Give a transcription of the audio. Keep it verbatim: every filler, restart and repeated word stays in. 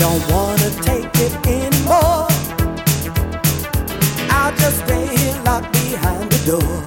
don't wanna take it anymore. I'll just stay here locked behind the door.